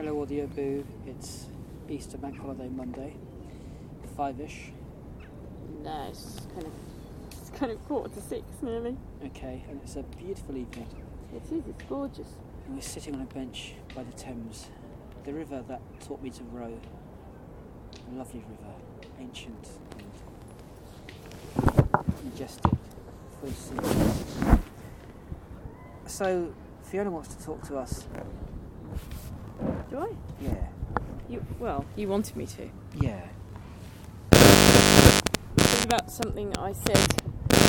Hello Audio Boo, it's Easter Bank Holiday Monday, 5ish. No, it's kind of 5:45 nearly. Okay, and it's a beautiful evening. It is, it's gorgeous. And we're sitting on a bench by the Thames, the river that taught me to row. A lovely river, ancient and majestic, full of sea. So, Fiona wants to talk to us. Do I? Yeah. You wanted me to. Yeah. It was about something that I said,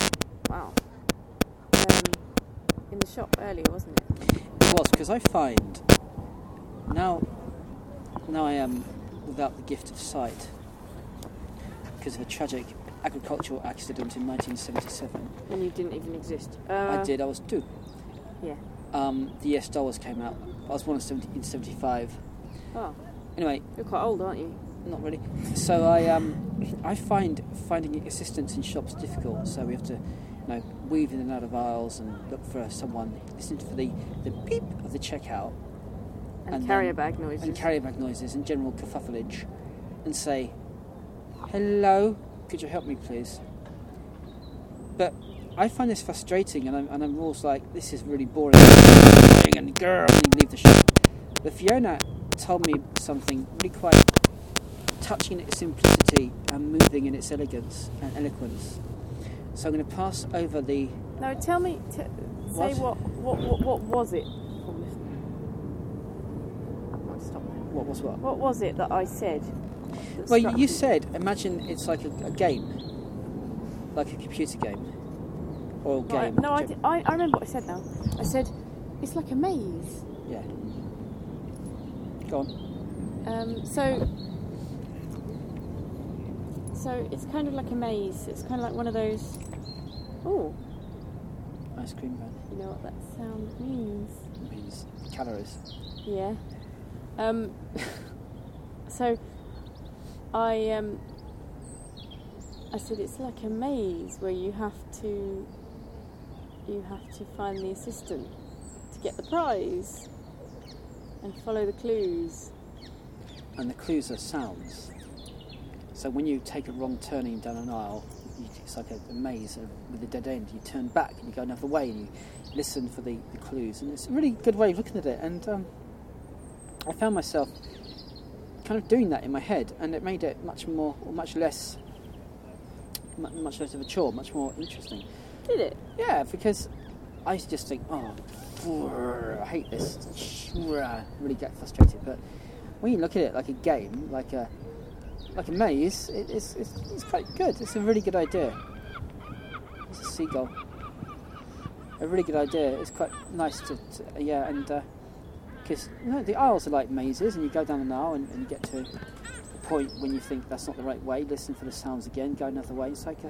in the shop earlier, wasn't it? It was, because I find, now I am without the gift of sight, because of a tragic agricultural accident in 1977. And you didn't even exist. I did, I was 2. Yeah. The Star Wars came out. I was born in 75. Oh. Anyway. You're quite old, aren't you? Not really. So I find finding assistance in shops difficult. So we have to, weave in and out of aisles and look for someone, listen for the beep of the checkout. And carrier bag noises. And carrier bag noises and general kerfuffleage. And say, hello, could you help me please? But I find this frustrating, and I'm always like, this is really boring. And girl, and you leave the shop. But Fiona told me something really quite touching in its simplicity and moving in its elegance and eloquence. So I'm going to pass over the. No, tell me. Say what was it? Stop. What was what? What was it that I said? Well, you said, imagine it's like a game, like a computer game. Or game. No, I remember what I said now. I said, it's like a maze. Yeah. Go on. So it's kind of like a maze. It's kind of like one of those... Oh. Ice cream man. You know what that sound means? It means calories. Yeah. So I said it's like a maze where you have to find the assistant to get the prize and follow the clues. And the clues are sounds. So when you take a wrong turning down an aisle, it's like a maze with a dead end. You turn back and you go another way and you listen for the clues. And it's a really good way of looking at it. And I found myself kind of doing that in my head, and it made it much less of a chore, much more interesting. Did it? Yeah, because I used to just think, I hate this, really get frustrated. But when you look at it like a game, like a maze, it's quite good. It's a really good idea. It's a seagull. A really good idea. It's quite nice to because the aisles are like mazes, and you go down an aisle and you get to a point when you think that's not the right way. Listen for the sounds again. Go another way. It's like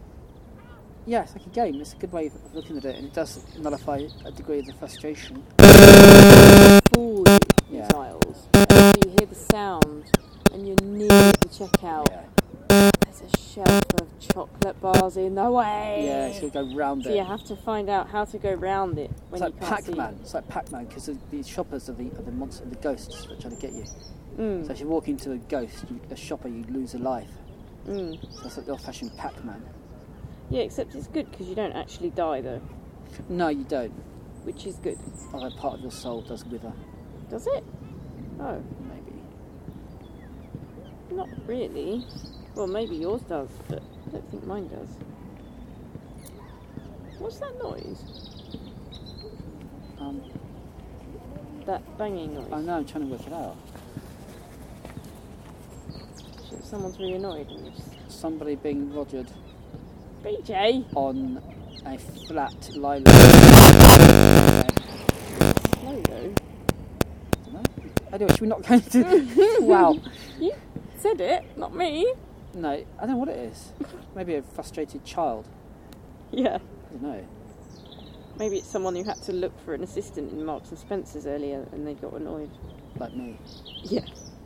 a game. It's a good way of looking at it, and it does nullify a degree of the frustration. Fool you, these aisles. And you hear the sound, and you're near the checkout. Yeah. There's a shelf of chocolate bars in the way. Yeah, so you go round it. So you have to find out how to go round it when it's you like can't Pac-Man. see. It's like Pac-Man, because the shoppers are the monster, the ghosts that are trying to get you. Mm. So if you walk into a ghost, a shopper, you lose a life. Mm. So that's like the old-fashioned Pac-Man. Yeah, except it's good because you don't actually die though. No, you don't. Which is good. Although part of your soul does wither. Does it? Oh. Maybe. Not really. Well, maybe yours does, but I don't think mine does. What's that noise? That banging noise. I know, I'm trying to work it out. Someone's really annoyed and Somebody being rogered. BJ! On a flat lilac. Slow though. Anyway, should we not go to... Wow. You said it, not me. No, I don't know what it is. Maybe a frustrated child. Yeah. I don't know. Maybe it's someone who had to look for an assistant in Marks and Spencer's earlier and they got annoyed. Like me. Yeah.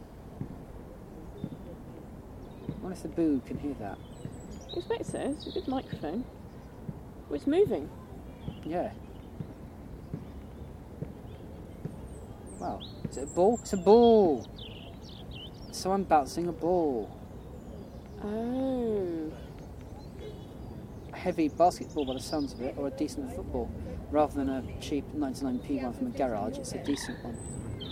I wonder if the boo can hear that. I expect so. It's a good microphone. Oh, it's moving. Yeah. Wow. Is it a ball? It's a ball! Someone bouncing a ball. Oh. A heavy basketball by the sounds of it, or a decent football. Rather than a cheap 99p one from a garage, it's a decent one.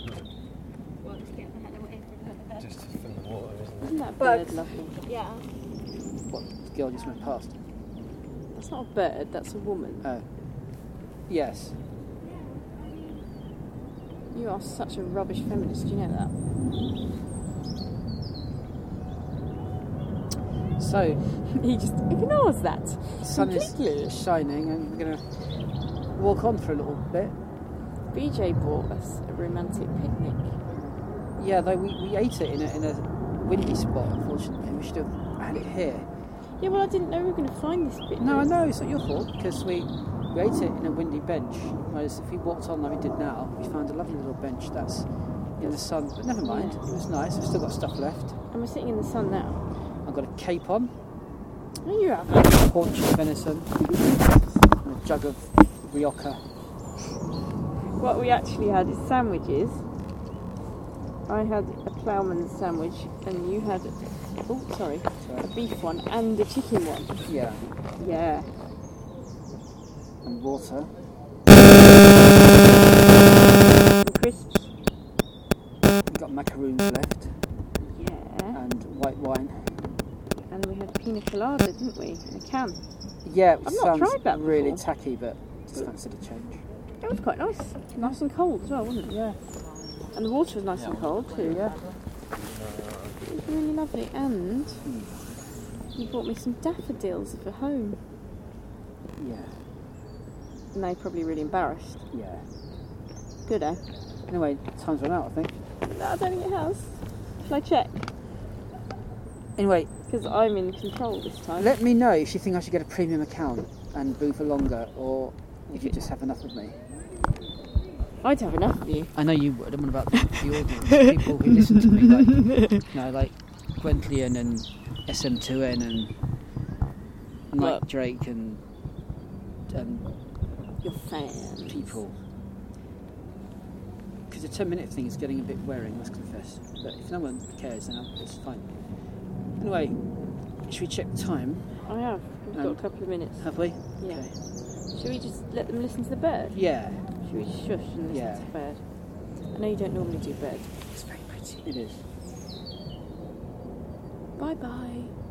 Just to fill the water, isn't it? Isn't that bird lovely? Yeah. What, the girl just went past? That's not a bird, that's a woman. Oh. Yes. You are such a rubbish feminist, do you know that? So, He just ignores that. the sun completely. is shining and we're going to walk on for a little bit. BJ bought us a romantic picnic. Yeah, though we ate it in a windy spot, unfortunately. We should have had it here. Yeah, well, I didn't know we were going to find this bit. No, I know, it's not your fault, because we ate it in a windy bench. Whereas if we walked on like we did now, we found a lovely little bench that's in the sun. But never mind, it was nice. We've still got stuff left. And we're sitting in the sun now. I've got a cape on, No, you haven't. a haunch of venison, and a jug of Rioja. What we actually had is sandwiches. I had a ploughman's sandwich, and you had, a beef one and a chicken one. Yeah, Yeah. and water. And crisps. We've got macaroons left, Yeah. and white wine. And we had pina colada, didn't we? In a can. Yeah, it I've not sounds tried that really before. tacky, but just fancied a change. It was quite nice. Nice and cold as well, wasn't it? Yeah, And the water was nice and cold too. yeah. It was really lovely. And you bought me some daffodils for home. Yeah, And they're probably really embarrassed. yeah. Good, eh? Anyway, time's run out, I think. No, I don't think it has. Shall I check? Anyway, Because I'm in control this time. let me know if you think I should get a premium account and boo for longer, or if you just have enough of me. I'd have enough of you. I know you would. I'm on about the audience, people who listen to me, like Gwentleyan and SM2N and Mike What? Drake and Your fans. people. Because the 10-minute thing is getting a bit wearing, I must confess. But if no one cares, then it's fine. Anyway, should we check the time? I have. We've got a couple of minutes. Have we? Yeah. Okay. Should we just let them listen to the bird? Yeah, Should we just shush and listen Yeah. to the bird? I know you don't normally do bird. it's very pretty. It is. Bye bye.